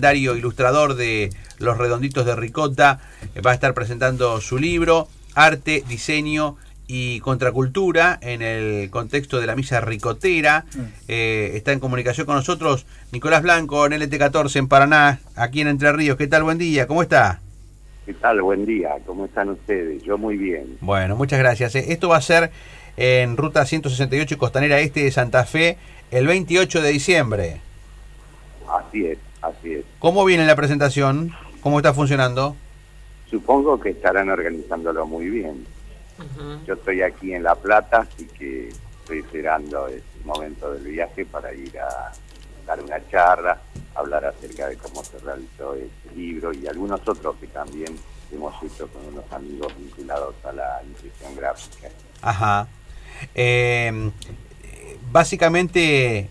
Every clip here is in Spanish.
secretario ilustrador de Los Redonditos de Ricota, va a estar presentando su libro, Arte, Diseño y Contracultura en el contexto de la misa ricotera. Está en comunicación con nosotros Nicolás Blanco, en LT14 en Paraná, aquí en Entre Ríos. ¿Qué tal? Buen día, ¿cómo está? ¿Qué tal? Buen día, ¿cómo están ustedes? Yo muy bien. Bueno, muchas gracias. Esto va a ser en Ruta 168 y Costanera Este de Santa Fe el 28 de diciembre. Así es, así es. ¿Cómo viene la presentación? ¿Cómo está funcionando? Supongo que estarán organizándolo muy bien. Yo estoy aquí en La Plata, así que estoy esperando el momento del viaje para ir a dar una charla, hablar acerca de cómo se realizó este libro y algunos otros que también hemos hecho con unos amigos vinculados a la impresión gráfica. Ajá. Básicamente,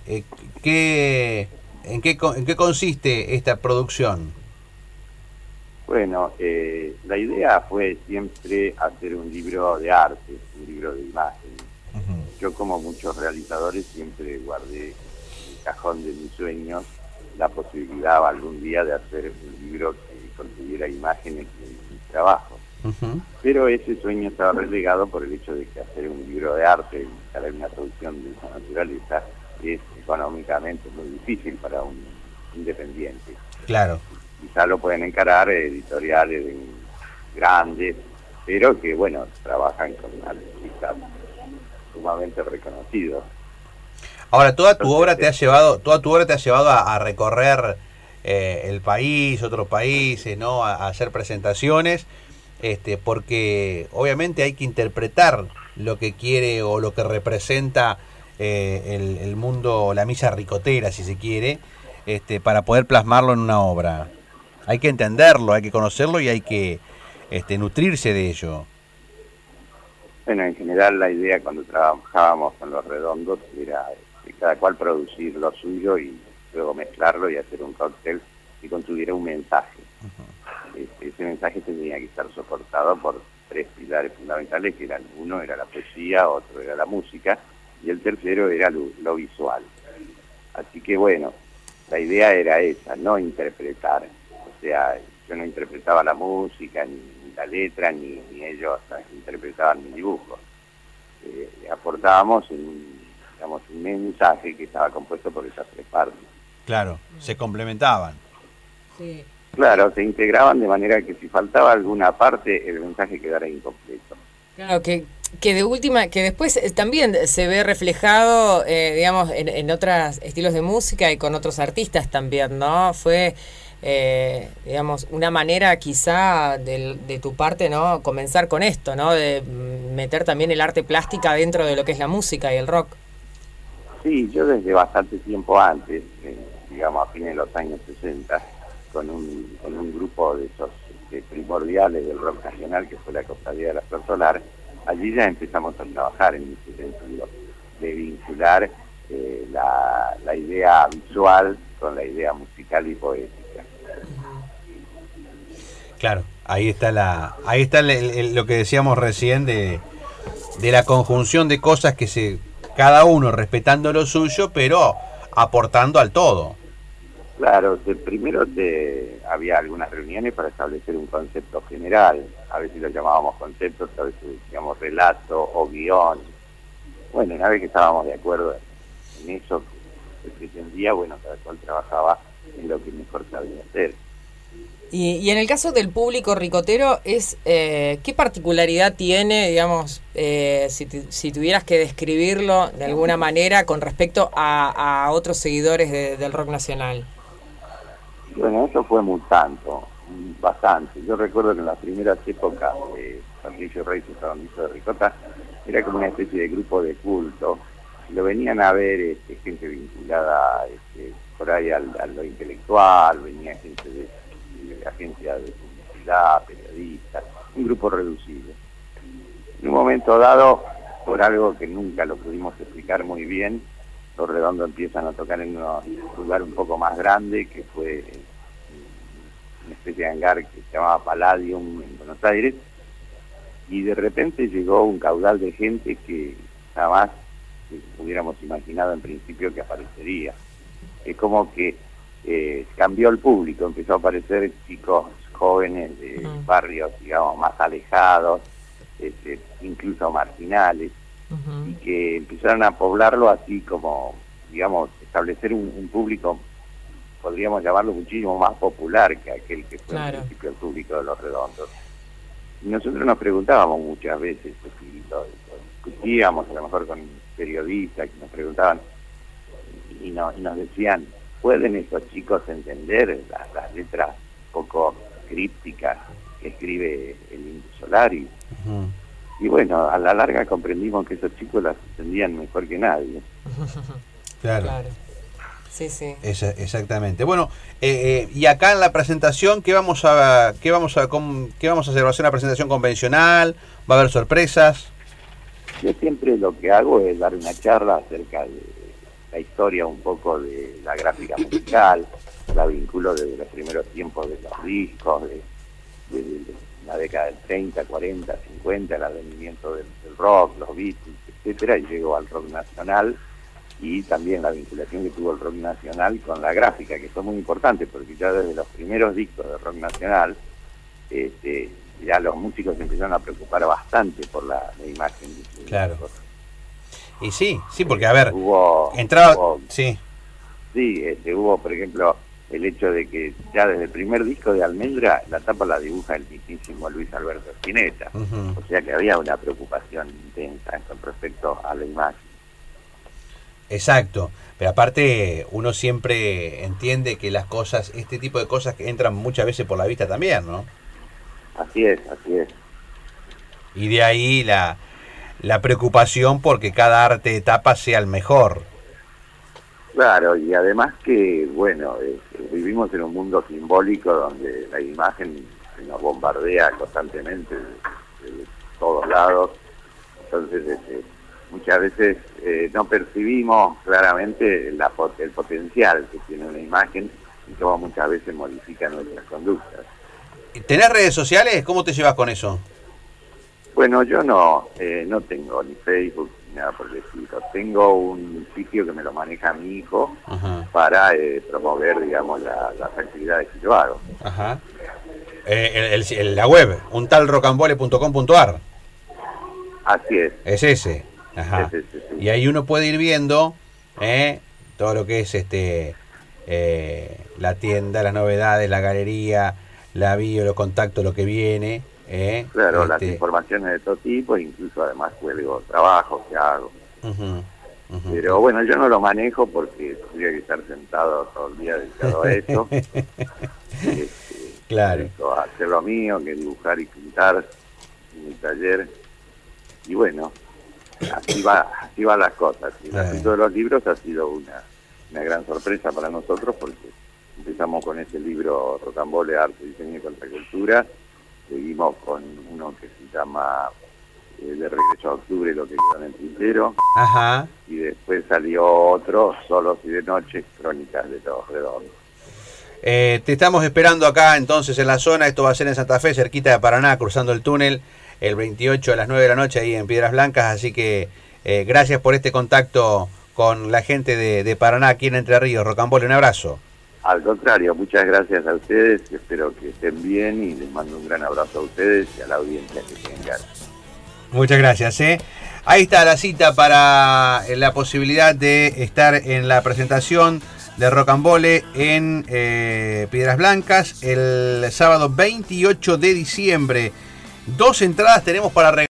¿en qué consiste esta producción? Bueno, la idea fue siempre hacer un libro de arte, un libro de imágenes. Yo, como muchos realizadores, siempre guardé en el cajón de mis sueños la posibilidad algún día de hacer un libro que contuviera imágenes de mis trabajos. Pero ese sueño estaba relegado por el hecho de que hacer un libro de arte, para una producción de esa naturaleza, es económicamente muy difícil para un independiente. Claro. Quizá lo pueden encarar editoriales grandes, pero que, bueno, trabajan con artistas sumamente reconocidos. Ahora, toda tu obra te ha llevado a recorrer el país, otros países, ¿no? A hacer presentaciones, porque obviamente hay que interpretar lo que quiere o lo que representa el mundo, la misa ricotera, si se quiere, para poder plasmarlo en una obra. Hay que entenderlo, hay que conocerlo y hay que nutrirse de ello. Bueno, en general la idea cuando trabajábamos con Los Redondos era cada cual producir lo suyo y luego mezclarlo y hacer un cóctel que contuviera un mensaje. Ese mensaje tenía que estar soportado por tres pilares fundamentales, que eran: uno era la poesía, otro era la música y el tercero era lo visual. Así que bueno, la idea era esa, no interpretar. O sea, yo no interpretaba la música, ni la letra, ni ellos interpretaban mi dibujo. Aportábamos un mensaje que estaba compuesto por esas tres partes. Claro, se complementaban. Sí. Claro, se integraban de manera que si faltaba alguna parte, el mensaje quedara incompleto. Claro, que de última, que después también se ve reflejado, digamos, en otros estilos de música y con otros artistas también, ¿no? Fue, digamos, una manera quizá de tu parte, ¿no? Comenzar con esto, ¿no? De meter también el arte plástica dentro de lo que es la música y el rock. Sí, yo desde bastante tiempo antes, digamos a fines de los años 60, con un grupo de esos primordiales del rock nacional, que fue la Cofradía de la Flor Solar, allí ya empezamos a trabajar en ese sentido, de vincular la idea visual con la idea musical y poética. Claro, ahí está lo que decíamos recién de la conjunción de cosas que cada uno respetando lo suyo, pero aportando al todo. Claro, primero había algunas reuniones para establecer un concepto general, a veces lo llamábamos conceptos, a veces decíamos relato o guión. Bueno, una vez que estábamos de acuerdo en eso que se pretendía, bueno, cada cual trabajaba en lo que mejor sabía hacer. Y en el caso del público ricotero, ¿qué particularidad tiene, digamos, si tuvieras que describirlo de alguna manera con respecto a otros seguidores del rock nacional? Bueno, eso fue mutando bastante. Yo recuerdo que en las primeras épocas de Patricio Rey y Los Redonditos de Ricota era como una especie de grupo de culto. Lo venían a ver gente vinculada por ahí a lo intelectual, venía gente de agencias de publicidad, periodistas, un grupo reducido. En un momento dado, por algo que nunca lo pudimos explicar muy bien, Los Redondos empiezan a tocar en un lugar un poco más grande, que fue una especie de hangar que se llamaba Palladium en Buenos Aires, y de repente llegó un caudal de gente que jamás hubiéramos imaginado en principio que aparecería. Es como que cambió el público, empezó a aparecer chicos jóvenes de barrios, digamos, más alejados, incluso marginales, y que empezaron a poblarlo así como, digamos, establecer un público, podríamos llamarlo muchísimo más popular que aquel que fue al principio el público de Los Redondos. Y nosotros nos preguntábamos muchas veces, y lo discutíamos a lo mejor con periodistas que nos preguntaban, y nos decían, ¿pueden estos chicos entender las letras poco crípticas que escribe el Indio Solari? Y bueno, a la larga comprendimos que esos chicos las entendían mejor que nadie. Claro. Sí, sí. Exactamente. Bueno, y acá en la presentación, ¿qué vamos a hacer? ¿Va a ser una presentación convencional? ¿Va a haber sorpresas? Yo siempre lo que hago es dar una charla acerca de la historia un poco de la gráfica musical, la vinculo desde los primeros tiempos de los discos, de la década del 30, 40, 50, el advenimiento del rock, los Beatles, etcétera, y llego al rock nacional, y también la vinculación que tuvo el rock nacional con la gráfica, que fue muy importante, porque ya desde los primeros discos de rock nacional, ya los músicos se empezaron a preocupar bastante por la imagen. Claro. Y sí, porque a ver, hubo, sí. Sí, hubo, por ejemplo, el hecho de que ya desde el primer disco de Almendra, la tapa la dibuja el mismísimo Luis Alberto Spinetta. O sea que había una preocupación intensa con respecto a la imagen. Exacto, pero aparte uno siempre entiende que las cosas, este tipo de cosas que entran muchas veces por la vista también, ¿no? Así es. Y de ahí la preocupación porque cada arte de tapa sea el mejor. Claro, y además que, bueno, vivimos en un mundo simbólico donde la imagen se nos bombardea constantemente de todos lados, entonces muchas veces no percibimos claramente el potencial que tiene una imagen y cómo muchas veces modifica nuestras conductas. ¿Tenés redes sociales? ¿Cómo te llevas con eso? Bueno, yo no tengo ni Facebook ni nada por el estilo. Tengo un sitio que me lo maneja mi hijo para promover, digamos, las actividades que yo hago. Ajá. La web, un tal rocambole.com.ar. Así es. Es ese. Ajá. Es ese, sí. Y ahí uno puede ir viendo todo lo que es la tienda, las novedades, la galería, la bio, los contactos, lo que viene. Claro, las informaciones de todo tipo, incluso además cuelgo trabajos que hago. Pero bueno, yo no lo manejo porque tendría que estar sentado todo el día dedicado a eso. Claro. A hacer lo mío, que dibujar y pintar en mi taller. Y bueno, así van las cosas. Y el asunto de los libros ha sido una gran sorpresa para nosotros porque empezamos con ese libro Rocambole, Arte, Diseño y Contracultura. Seguimos con uno que se llama De Regreso a Octubre, lo que quedó en el tintero. Ajá. Y después salió otro, Solos y de Noche, Crónicas de Los Redondos. Te estamos esperando acá entonces en la zona. Esto va a ser en Santa Fe, cerquita de Paraná, cruzando el túnel, el 28 a las 9 de la noche ahí en Piedras Blancas. Así que gracias por este contacto con la gente de Paraná aquí en Entre Ríos. Rocambole, un abrazo. Al contrario, muchas gracias a ustedes, espero que estén bien y les mando un gran abrazo a ustedes y a la audiencia que tengan. Muchas gracias. Ahí está la cita para la posibilidad de estar en la presentación de Rocambole en Piedras Blancas el sábado 28 de diciembre. 2 entradas tenemos para regalar.